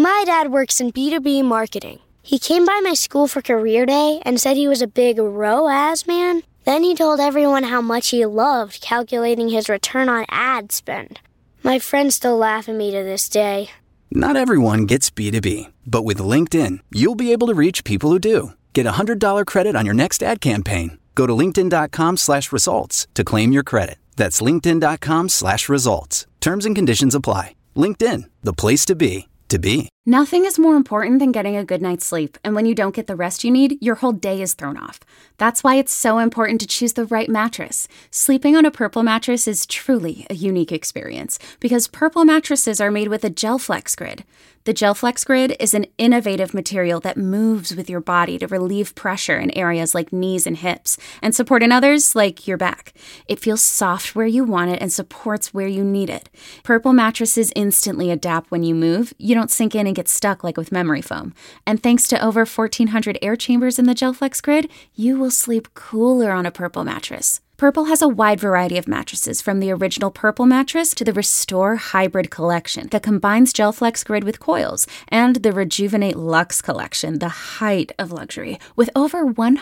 My dad works in B2B marketing. He came by my school for career day and said he was a big ROAS man. Then he told everyone how much he loved calculating his return on ad spend. My friends still laugh at me to this day. Not everyone gets B2B, but with LinkedIn, you'll be able to reach people who do. Get a $100 credit on your next ad campaign. Go to linkedin.com/results to claim your credit. That's linkedin.com/results. Terms and conditions apply. LinkedIn, the place to be, to be. Nothing is more important than getting a good night's sleep, and when you don't get the rest you need, your whole day is thrown off. That's why it's so important to choose the right mattress. Sleeping on a Purple mattress is truly a unique experience, because Purple mattresses are made with a GelFlex Grid. The GelFlex Grid is an innovative material that moves with your body to relieve pressure in areas like knees and hips, and support in others like your back. It feels soft where you want it and supports where you need it. Purple mattresses instantly adapt when you move. You don't sink in and get stuck like with memory foam. And thanks to over 1,400 air chambers in the GelFlex Grid, you will sleep cooler on a Purple mattress. Purple has a wide variety of mattresses, from the original Purple mattress to the Restore Hybrid collection that combines GelFlex Grid with coils, and the Rejuvenate Luxe collection, the height of luxury, with over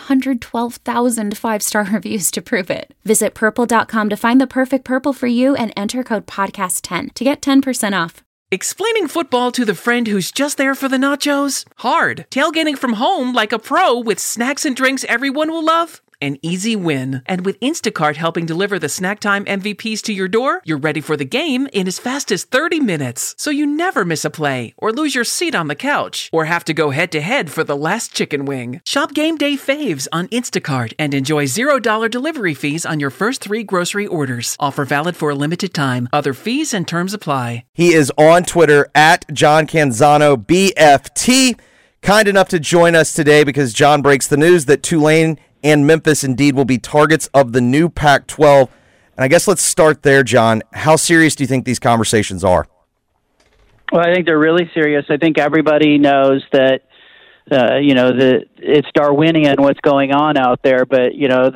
112,000 five-star reviews to prove it. Visit purple.com to find the perfect Purple for you and enter code podcast10 to get 10% off. Explaining football to the friend who's just there for the nachos? Hard. Tailgating from home like a pro with snacks and drinks everyone will love? An easy win. And with Instacart helping deliver the snack time MVPs to your door, you're ready for the game in as fast as 30 minutes. So you never miss a play, or lose your seat on the couch, or have to go head-to-head for the last chicken wing. Shop Game Day Faves on Instacart and enjoy $0 delivery fees on your first 3 grocery orders. Offer valid for a limited time. Other fees and terms apply. He is on Twitter at John Canzano BFT. Kind enough to join us today because John breaks the news that Tulane and Memphis indeed will be targets of the new Pac-12. And I guess let's start there, John. How serious do you think these conversations are? Well, I think they're really serious. I think everybody knows that, it's Darwinian what's going on out there, but,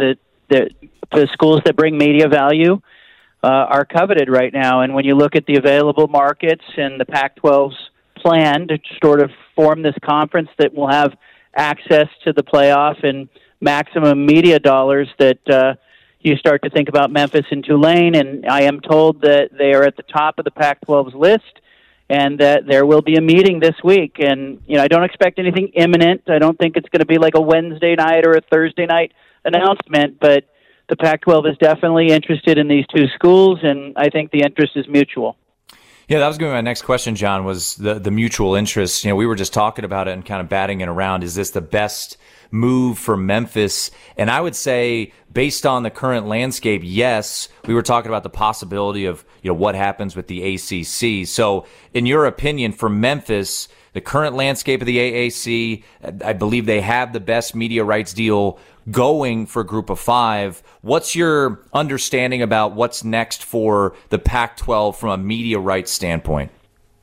the schools that bring media value are coveted right now. And when you look at the available markets and the Pac-12's plan to sort of form this conference that will have access to the playoff and maximum media dollars, that you start to think about Memphis and Tulane, and I am told that they are at the top of the Pac-12's list, and that there will be a meeting this week. And, I don't expect anything imminent. I don't think it's going to be like a Wednesday night or a Thursday night announcement, but the Pac-12 is definitely interested in these two schools, and I think the interest is mutual. Yeah, that was going to be my next question, John, was the mutual interest. We were just talking about it and kind of batting it around. Is this the best move for Memphis? And I would say, based on the current landscape, yes. We were talking about the possibility of what happens with the ACC. So, in your opinion, for Memphis, the current landscape of the AAC, I believe they have the best media rights deal going for Group of Five. What's your understanding about what's next for the Pac-12 from a media rights standpoint?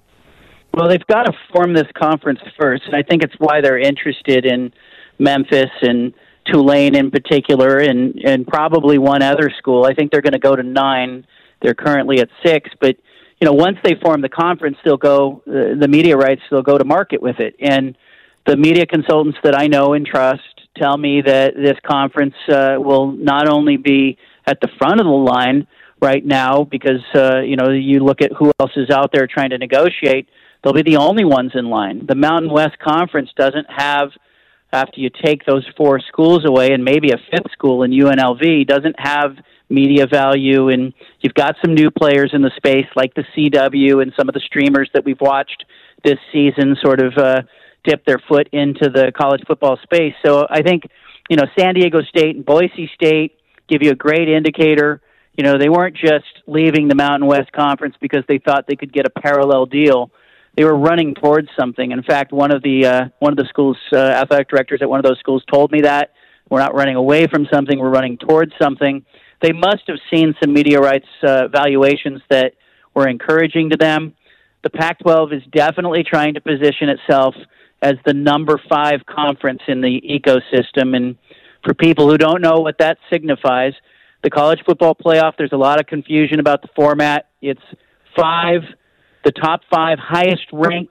Well, they've got to form this conference first, and I think it's why they're interested in Memphis and Tulane in particular, and probably one other school. I think they're going to go to 9. They're currently at 6, but once they form the conference, they'll go the media rights. They'll go to market with it, and the media consultants that I know and trust tell me that this conference will not only be at the front of the line right now, because you look at who else is out there trying to negotiate. They'll be the only ones in line. The Mountain West Conference doesn't have, after you take those 4 schools away and maybe a 5th school in UNLV, doesn't have media value, and you've got some new players in the space like the CW and some of the streamers that we've watched this season sort of dip their foot into the college football space. So I think, San Diego State and Boise State give you a great indicator. They weren't just leaving the Mountain West Conference because they thought they could get a parallel deal. They were running towards something. In fact, one of the school's athletic directors at one of those schools told me that we're not running away from something, we're running towards something. They must have seen some media rights valuations that were encouraging to them. The Pac-12 is definitely trying to position itself as the number 5 conference in the ecosystem. And for people who don't know what that signifies, the college football playoff, there's a lot of confusion about the format. It's the top 5 highest ranked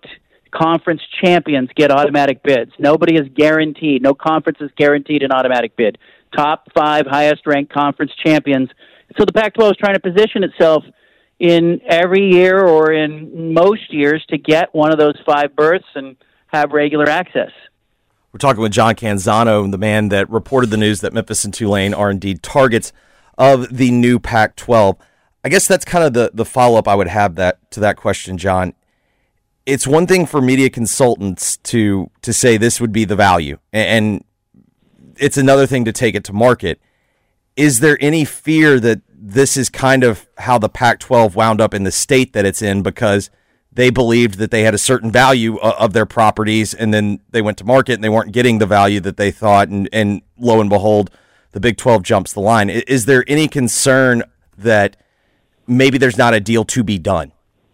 conference champions get automatic bids. Nobody is guaranteed. No conference is guaranteed an automatic bid. Top 5 highest-ranked conference champions. So the Pac-12 is trying to position itself in every year or in most years to get one of those 5 berths and have regular access. We're talking with John Canzano, the man that reported the news that Memphis and Tulane are indeed targets of the new Pac-12. I guess that's kind of the follow-up I would have to that question, John. It's one thing for media consultants to say this would be the value, and it's another thing to take it to market. Is there any fear that this is kind of how the Pac-12 wound up in the state that it's in because they believed that they had a certain value of their properties, and then they went to market and they weren't getting the value that they thought, and lo and behold, the Big 12 jumps the line? Is there any concern that maybe there's not a deal to be done?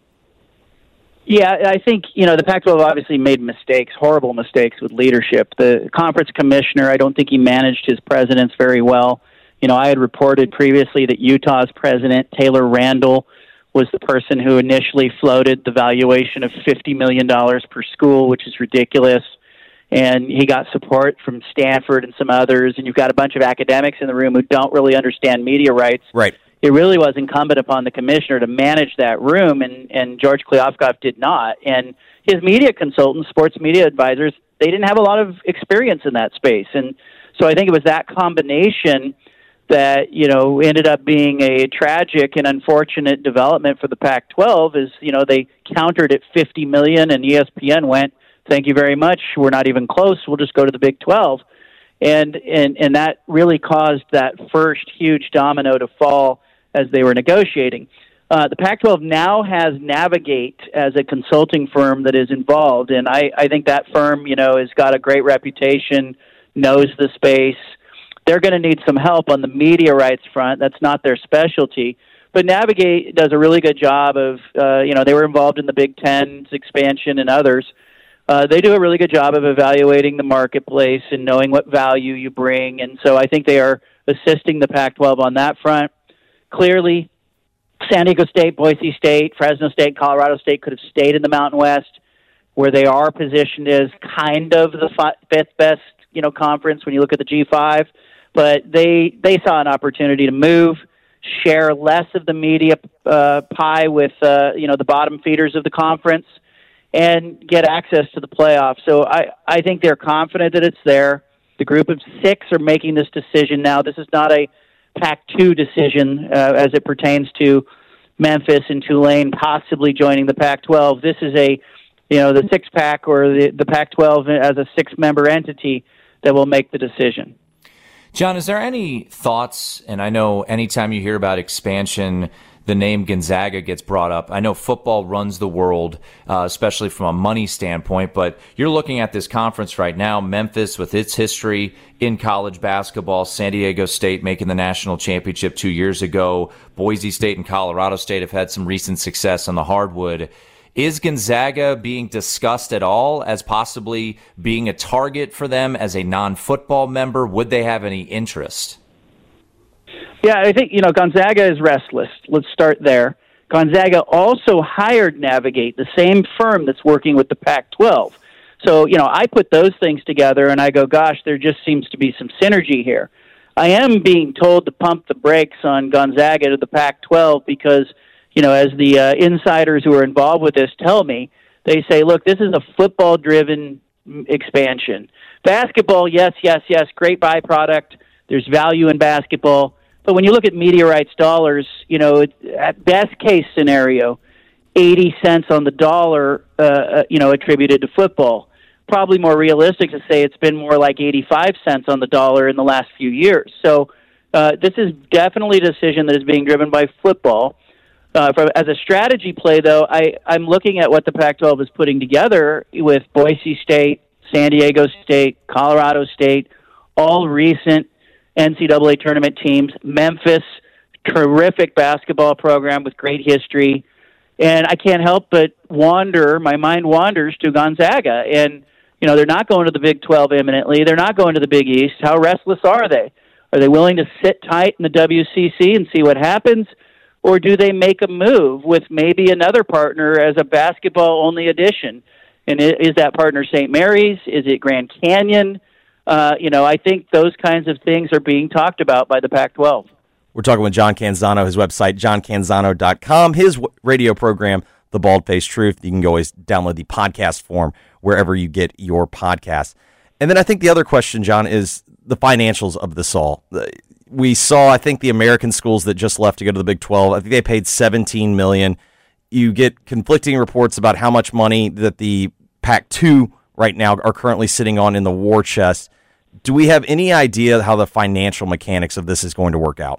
Yeah, I think, the Pac-12 obviously made mistakes, horrible mistakes with leadership. The conference commissioner, I don't think he managed his presidents very well. I had reported previously that Utah's president, Taylor Randall, was the person who initially floated the valuation of $50 million per school, which is ridiculous. And he got support from Stanford and some others, and you've got a bunch of academics in the room who don't really understand media rights. Right. It really was incumbent upon the commissioner to manage that room, and George Kliavkoff did not. And his media consultants, sports media advisors, they didn't have a lot of experience in that space. And so I think it was that combination that, ended up being a tragic and unfortunate development for the Pac-12 is, they countered at $50 million, and ESPN went, thank you very much, we're not even close, we'll just go to the Big 12. And that really caused that first huge domino to fall as they were negotiating. The Pac-12 now has Navigate as a consulting firm that is involved, and I think that firm, has got a great reputation, knows the space. They're going to need some help on the media rights front. That's not their specialty. But Navigate does a really good job of, they were involved in the Big Ten's expansion and others. They do a really good job of evaluating the marketplace and knowing what value you bring. And so I think they are assisting the Pac-12 on that front. Clearly, San Diego State, Boise State, Fresno State, Colorado State could have stayed in the Mountain West, where they are positioned as kind of the fifth best, conference when you look at the G5. But they saw an opportunity to move, share less of the media pie with the bottom feeders of the conference, and get access to the playoffs. So I think they're confident that it's there. The group of 6 are making this decision now. This is not a Pac-2 decision as it pertains to Memphis and Tulane possibly joining the Pac-12. This is the six-pack or the Pac-12 as a 6-member entity that will make the decision. John, is there any thoughts, and I know anytime you hear about expansion, the name Gonzaga gets brought up. I know football runs the world, especially from a money standpoint, but you're looking at this conference right now, Memphis with its history in college basketball, San Diego State making the national championship 2 years ago, Boise State and Colorado State have had some recent success on the hardwood. Is Gonzaga being discussed at all as possibly being a target for them as a non-football member? Would they have any interest? Yeah, I think, Gonzaga is restless. Let's start there. Gonzaga also hired Navigate, the same firm that's working with the Pac-12. So, I put those things together and I go, gosh, there just seems to be some synergy here. I am being told to pump the brakes on Gonzaga to the Pac-12 because, as the insiders who are involved with this tell me, they say, look, this is a football-driven expansion. Basketball, yes, great byproduct. There's value in basketball. But when you look at media rights dollars, at best case scenario, 80 cents on the dollar, attributed to football. Probably more realistic to say it's been more like 85 cents on the dollar in the last few years. So this is definitely a decision that is being driven by football. As a strategy play, though, I'm looking at what the Pac-12 is putting together with Boise State, San Diego State, Colorado State, all recent NCAA tournament teams. Memphis, terrific basketball program with great history. And I can't help but my mind wanders to Gonzaga. And, they're not going to the Big 12 imminently. They're not going to the Big East. How restless are they? Are they willing to sit tight in the WCC and see what happens? Or do they make a move with maybe another partner as a basketball-only addition? And is that partner St. Mary's? Is it Grand Canyon? I think those kinds of things are being talked about by the Pac-12. We're talking with John Canzano, his website, johncanzano.com, his radio program, The Bald-Faced Truth. You can always download the podcast form wherever you get your podcasts. And then I think the other question, John, is the financials of this all. We saw, I think, the American schools that just left to go to the Big 12, I think they paid $17 million. You get conflicting reports about how much money that the Pac-2 right now are currently sitting on in the war chest. Do we have any idea how the financial mechanics of this is going to work out?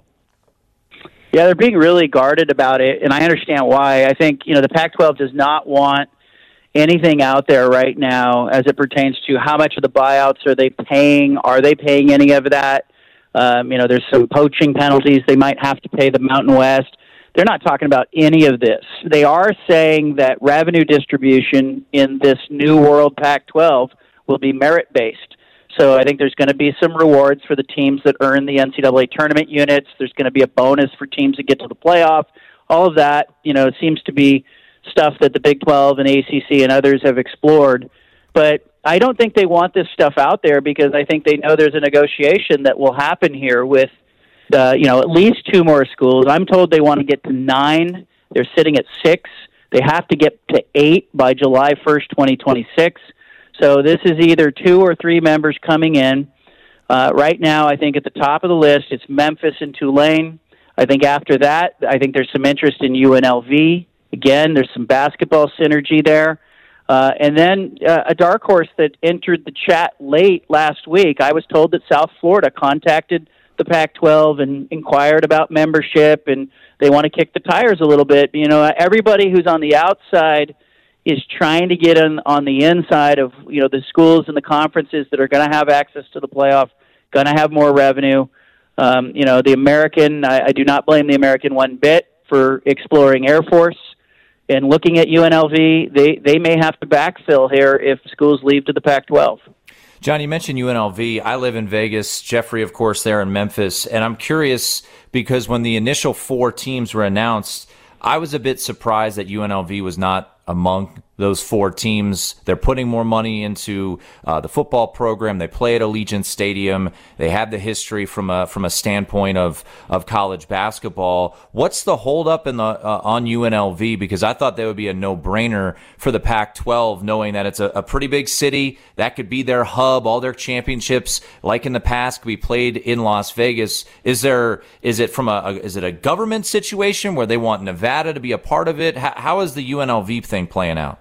Yeah, they're being really guarded about it, and I understand why. I think, the Pac-12 does not want anything out there right now as it pertains to how much of the buyouts are they paying. Are they paying any of that? There's some poaching penalties they might have to pay the Mountain West. They're not talking about any of this. They are saying that revenue distribution in this new world Pac-12 will be merit-based. So I think there's going to be some rewards for the teams that earn the NCAA tournament units. There's going to be a bonus for teams that get to the playoff. All of that, seems to be stuff that the Big 12 and ACC and others have explored. But I don't think they want this stuff out there because I think they know there's a negotiation that will happen here with, at least 2 more schools. I'm told they want to get to 9. They're sitting at 6. They have to get to 8 by July 1st, 2026. So this is either 2 or 3 members coming in. Right now, I think at the top of the list, it's Memphis and Tulane. I think after that, I think there's some interest in UNLV. Again, there's some basketball synergy there. And then a dark horse that entered the chat late last week, I was told that South Florida contacted the Pac-12 and inquired about membership, and they want to kick the tires a little bit. Everybody who's on the outside is trying to get on the inside of, the schools and the conferences that are going to have access to the playoff, going to have more revenue. The American, I do not blame the American one bit for exploring Air Force and looking at UNLV. They may have to backfill here if schools leave to the Pac-12. John, you mentioned UNLV. I live in Vegas. Jeffrey, of course, there in Memphis. And I'm curious because when the initial 4 teams were announced, I was a bit surprised that UNLV was not among those 4 teams. They're putting more money into the football program. They play at Allegiant Stadium. They have the history from a standpoint of college basketball. What's the holdup on UNLV? Because I thought that would be a no-brainer for the Pac-12, knowing that it's a pretty big city. That could be their hub. All their championships, like in the past, could be played in Las Vegas. Is it a government situation where they want Nevada to be a part of it? How is the UNLV thing playing out?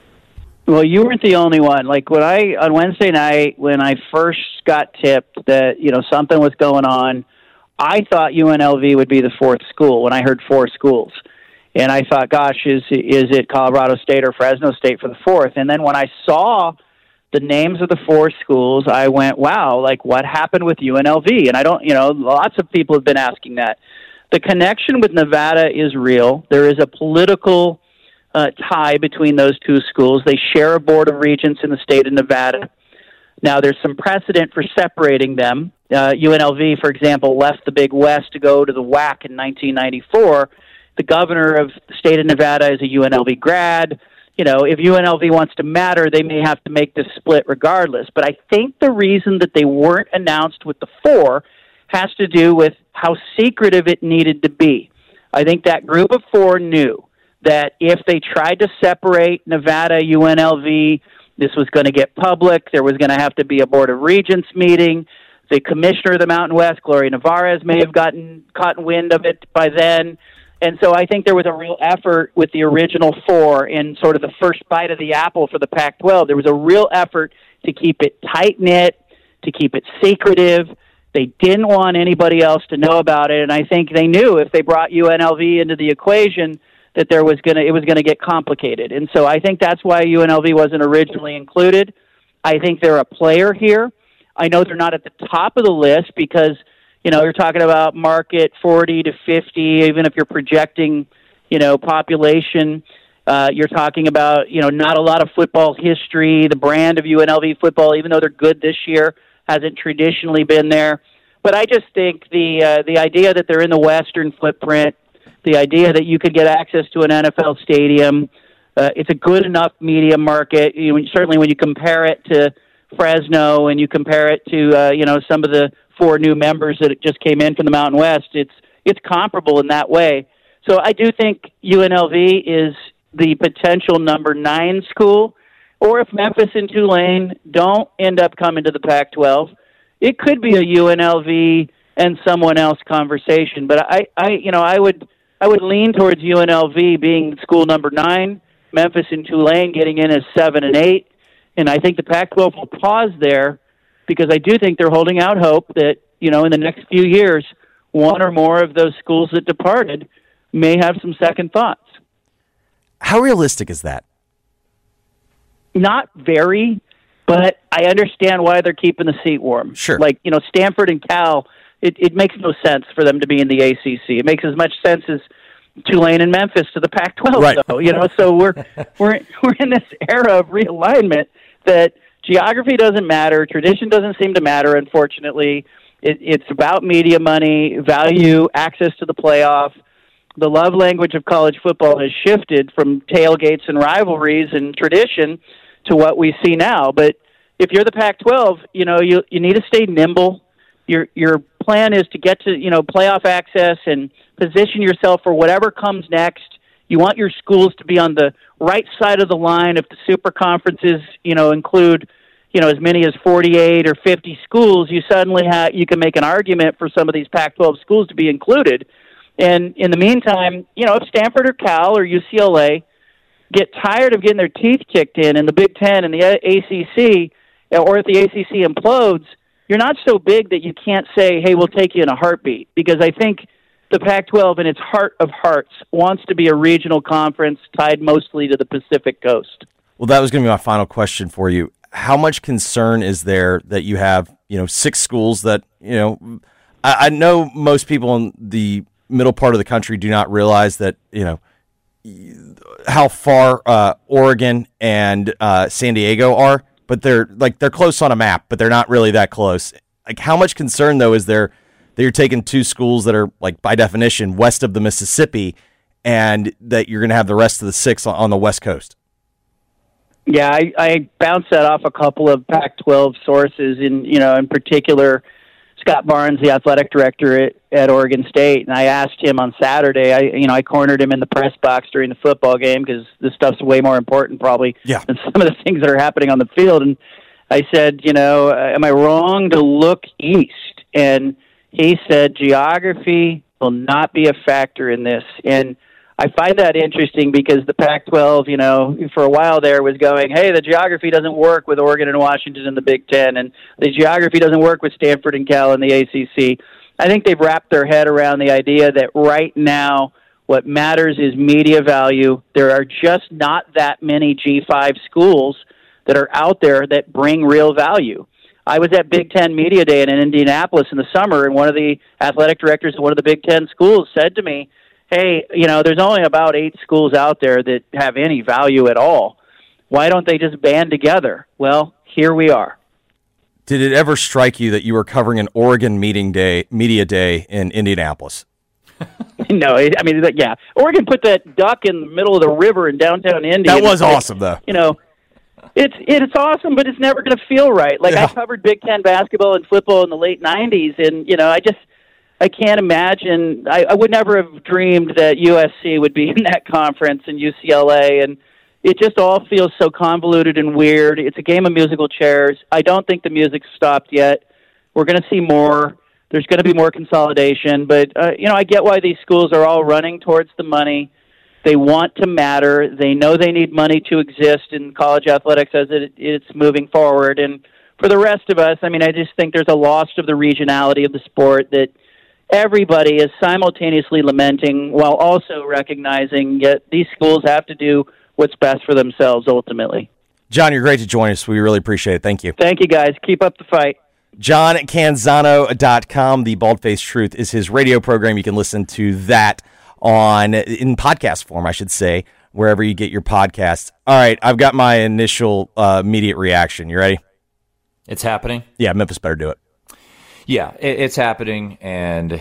Well, you weren't the only one. Like on Wednesday night, when I first got tipped that, something was going on, I thought UNLV would be the 4th school when I heard 4 schools. And I thought, gosh, is it Colorado State or Fresno State for the 4th? And then when I saw the names of the 4 schools, I went, wow, like what happened with UNLV? And I don't, lots of people have been asking that. The connection with Nevada is real. There is a political tie between those 2 schools. They share a board of regents in the state of Nevada. Now, there's some precedent for separating them. UNLV, for example, left the Big West to go to the WAC in 1994. The governor of the state of Nevada is a UNLV grad. If UNLV wants to matter, they may have to make this split regardless. But I think the reason that they weren't announced with the 4 has to do with how secretive it needed to be. I think that group of 4 knew that if they tried to separate Nevada, UNLV, this was going to get public. There was going to have to be a Board of Regents meeting. The commissioner of the Mountain West, Gloria Nevarez, may have caught wind of it by then. And so I think there was a real effort with the original 4 in sort of the first bite of the apple for the Pac-12. There was a real effort to keep it tight-knit, to keep it secretive. They didn't want anybody else to know about it, and I think they knew if they brought UNLV into the equation that it was going to get complicated. And so I think that's why UNLV wasn't originally included. I think they're a player here. I know they're not at the top of the list because, you're talking about market 40 to 50, even if you're projecting, population. You're talking about, not a lot of football history. The brand of UNLV football, even though they're good this year, hasn't traditionally been there. But I just think the idea that they're in the Western footprint, the idea that you could get access to an NFL stadium, It's a good enough media market. Certainly when you compare it to Fresno and you compare it to some of the 4 new members that just came in from the Mountain West, it's comparable in that way. So I do think UNLV is the potential number 9 school, or if Memphis and Tulane don't end up coming to the Pac-12, it could be a UNLV and someone else conversation. But I would lean towards UNLV being school number 9, Memphis and Tulane getting in as 7 and 8, and I think the Pac-12 will pause there because I do think they're holding out hope that in the next few years, one or more of those schools that departed may have some second thoughts. How realistic is that? Not very, but I understand why they're keeping the seat warm. Sure. Like, Stanford and Cal, it makes no sense for them to be in the ACC. It makes as much sense as Tulane and Memphis to the Pac-12, right. though. So we're in this era of realignment that geography doesn't matter, tradition doesn't seem to matter, unfortunately. It's about media money, value, access to the playoff. The love language of college football has shifted from tailgates and rivalries and tradition to what we see now. But if you're the Pac-12, you need to stay nimble. Your plan is to get to, playoff access and position yourself for whatever comes next. You want your schools to be on the right side of the line. If the super conferences, include, as many as 48 or 50 schools, you can make an argument for some of these Pac-12 schools to be included. And in the meantime, if Stanford or Cal or UCLA get tired of getting their teeth kicked in the Big Ten and the ACC, or if the ACC implodes, you're not so big that you can't say, hey, we'll take you in a heartbeat. Because I think the Pac-12, in its heart of hearts, wants to be a regional conference tied mostly to the Pacific Coast. Well, that was going to be my final question for you. How much concern is there that you have, 6 schools that, I know most people in the middle part of the country do not realize that, how far Oregon and San Diego are, but they're close on a map, but they're not really that close. Like, how much concern though is there that you're taking 2 schools that are, like, by definition west of the Mississippi, and that you're going to have the rest of the 6 on the West Coast? Yeah, I bounced that off a couple of Pac-12 sources, in particular Scott Barnes, the athletic director at Oregon State, and I asked him on Saturday. I cornered him in the press box during the football game because this stuff's way more important probably than some of the things that are happening on the field. And I said, am I wrong to look east? And he said geography will not be a factor in this. And I find that interesting because the Pac-12, for a while there was going, hey, the geography doesn't work with Oregon and Washington and the Big Ten, and the geography doesn't work with Stanford and Cal and the ACC. I think they've wrapped their head around the idea that right now what matters is media value. There are just not that many G5 schools that are out there that bring real value. I was at Big Ten Media Day in Indianapolis in the summer, and one of the athletic directors of one of the Big Ten schools said to me, hey, there's only about 8 schools out there that have any value at all. Why don't they just band together? Well, here we are. Did it ever strike you that you were covering an Oregon media day in Indianapolis? No, yeah. Oregon put that duck in the middle of the river in downtown Indy. That was awesome, though. It's awesome, but it's never going to feel right. I covered Big Ten basketball and football in the late 90s, and, I can't imagine. I would never have dreamed that USC would be in that conference and UCLA, and it just all feels so convoluted and weird. It's a game of musical chairs. I don't think the music's stopped yet. We're going to see more. There's going to be more consolidation, but I get why these schools are all running towards the money. They want to matter. They know they need money to exist in college athletics as it's moving forward. And for the rest of us, I just think there's a loss of the regionality of the sport that everybody is simultaneously lamenting while also recognizing that these schools have to do what's best for themselves ultimately. John, you're great to join us. We really appreciate it. Thank you. Thank you, guys. Keep up the fight. JohnCanzano.com. The Bald-Faced Truth is his radio program. You can listen to that in podcast form, I should say, wherever you get your podcasts. All right, I've got my initial immediate reaction. You ready? It's happening? Yeah, Memphis better do it. Yeah, it's happening, and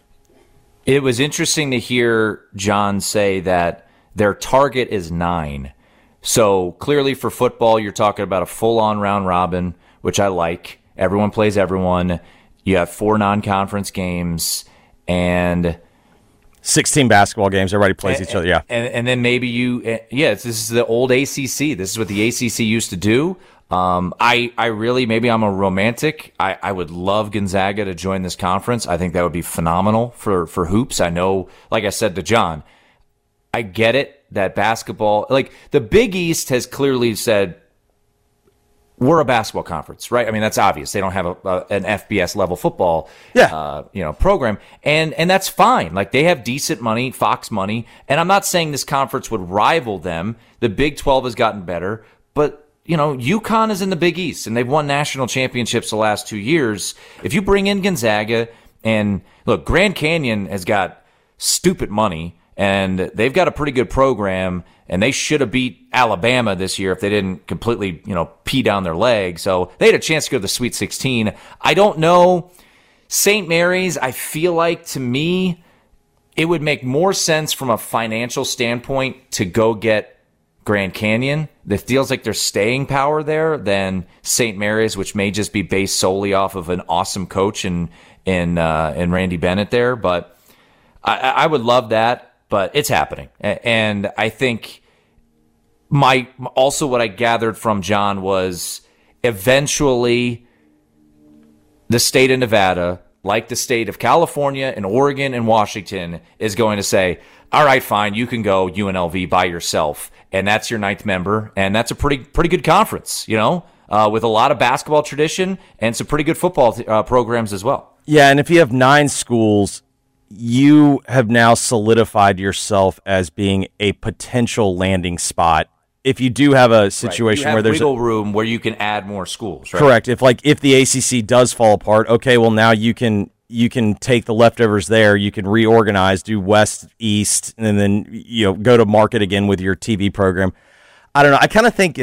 it was interesting to hear John say that their target is 9. So clearly for football, you're talking about a full-on round robin, which I like. Everyone plays everyone. You have 4 non-conference games and 16 basketball games. Everybody plays each other. Yeah. And then maybe this is the old ACC. This is what the ACC used to do. I really, maybe I'm a romantic. I would love Gonzaga to join this conference. I think that would be phenomenal for hoops. I know, like I said to John, I get it that basketball, like the Big East has clearly said, we're a basketball conference, right? I mean, that's obvious. They don't have an FBS level football, program, and that's fine. Like they have decent money, Fox money, and I'm not saying this conference would rival them. The Big 12 has gotten better, but UConn is in the Big East, and they've won national championships the last 2 years. If you bring in Gonzaga, and look, Grand Canyon has got stupid money, and they've got a pretty good program, and they should have beat Alabama this year if they didn't completely, pee down their leg. So they had a chance to go to the Sweet 16. I don't know. St. Mary's, I feel like, to me, it would make more sense from a financial standpoint to go get Grand Canyon. It feels like there's staying power there than St. Mary's, which may just be based solely off of an awesome coach in Randy Bennett there. But I would love that. But it's happening. And I think what I gathered from John was eventually the state of Nevada, like the state of California and Oregon and Washington, is going to say, all right, fine, you can go UNLV by yourself. And that's your 9th member. And that's a pretty good conference, with a lot of basketball tradition and some pretty good football programs as well. Yeah, and if you have 9 schools, you have now solidified yourself as being a potential landing spot. If you do have a situation where there's wiggle room where you can add more schools, right? Correct. If the ACC does fall apart, okay, well now you can take the leftovers there, you can reorganize, do West, East, and then go to market again with your TV program. I don't know. I kind of think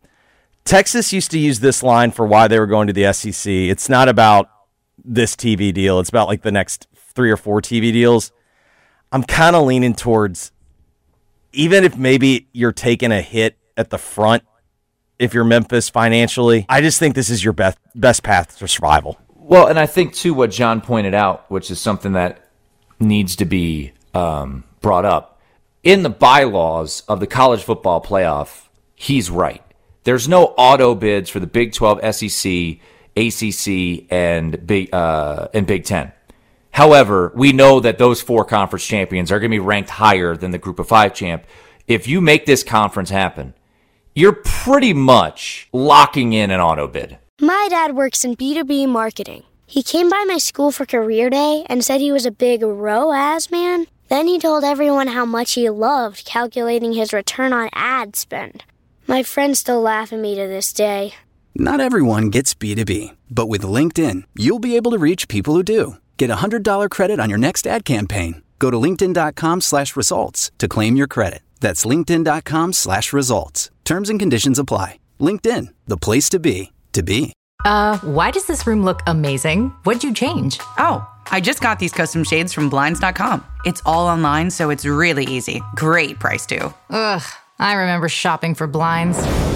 Texas used to use this line for why they were going to the SEC. It's not about this TV deal. It's about like the next 3 or 4 TV deals. I'm kind of leaning towards, even if maybe you're taking a hit at the front, if you're Memphis financially, I just think this is your best path to survival. Well, and I think too what John pointed out, which is something that needs to be brought up in the bylaws of the college football playoff. He's right. There's no auto bids for the Big 12, SEC, ACC, and Big 10. However, we know that those 4 conference champions are going to be ranked higher than the Group of 5 champ. If you make this conference happen, you're pretty much locking in an auto bid. My dad works in B2B marketing. He came by my school for career day and said he was a big ROAS man. Then he told everyone how much he loved calculating his return on ad spend. My friends still laugh at me to this day. Not everyone gets B2B, but with LinkedIn, you'll be able to reach people who do. Get a $100 credit on your next ad campaign. Go to linkedin.com/results to claim your credit. That's linkedin.com/results. Terms and conditions apply. LinkedIn, the place to be, to be. Why does this room look amazing? What'd you change? Oh, I just got these custom shades from Blinds.com. It's all online, so it's really easy. Great price, too. Ugh, I remember shopping for blinds.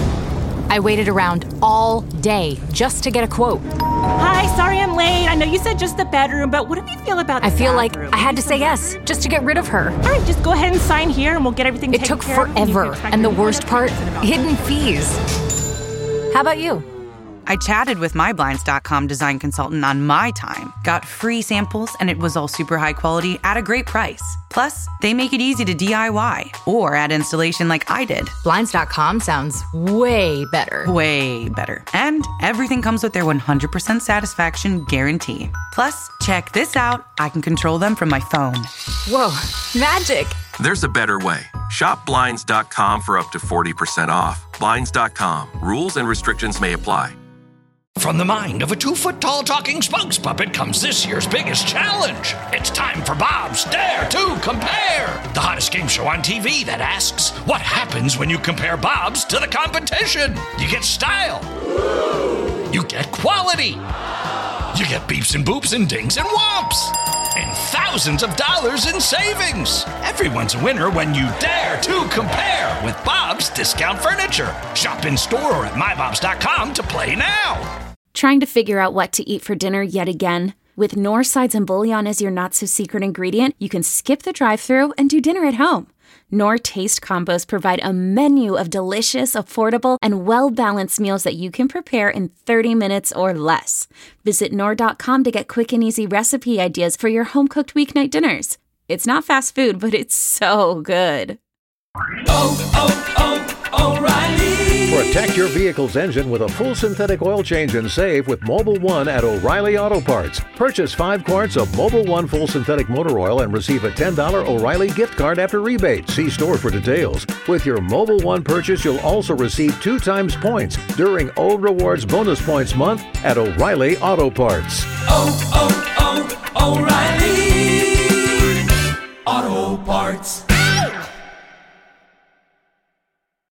I waited around all day just to get a quote. Hi, sorry I'm late. I know you said just the bedroom, but what do you feel about the I feel bathroom? like I had to say yes just to get rid of her. All right, just go ahead and sign here and we'll get everything taken care of. It took forever, and the worst part, hidden fees. How about you? I chatted with my Blinds.com design consultant on my time, got free samples, and it was all super high quality at a great price. Plus, they make it easy to DIY or add installation like I did. Blinds.com sounds way better. Way better. And everything comes with their 100% satisfaction guarantee. Plus, check this out. I can control them from my phone. Whoa, magic. There's a better way. Shop Blinds.com for up to 40% off. Blinds.com. Rules and restrictions may apply. From the mind of a 2-foot-tall talking spokes puppet comes this year's biggest challenge. It's time for Bob's Dare to Compare, the hottest game show on TV that asks, what happens when you compare Bob's to the competition? You get style. You get quality. You get beeps and boops and dings and whomps. And thousands of dollars in savings. Everyone's a winner when you dare to compare with Bob's Discount Furniture. Shop in store or at mybobs.com to play now. Trying to figure out what to eat for dinner yet again? With Knorr sides and bouillon as your not-so-secret ingredient, you can skip the drive-thru and do dinner at home. Knorr Taste Combos provide a menu of delicious, affordable, and well-balanced meals that you can prepare in 30 minutes or less. Visit Knorr.com to get quick and easy recipe ideas for your home-cooked weeknight dinners. It's not fast food, but it's so good. O'Reilly. Protect your vehicle's engine with a full synthetic oil change and save with Mobil 1 at O'Reilly Auto Parts. Purchase 5 quarts of Mobil 1 full synthetic motor oil and receive a $10 O'Reilly gift card after rebate. See store for details. With your Mobil 1 purchase, you'll also receive 2 times points during O Rewards Bonus Points Month at O'Reilly Auto Parts. O'Reilly Auto Parts.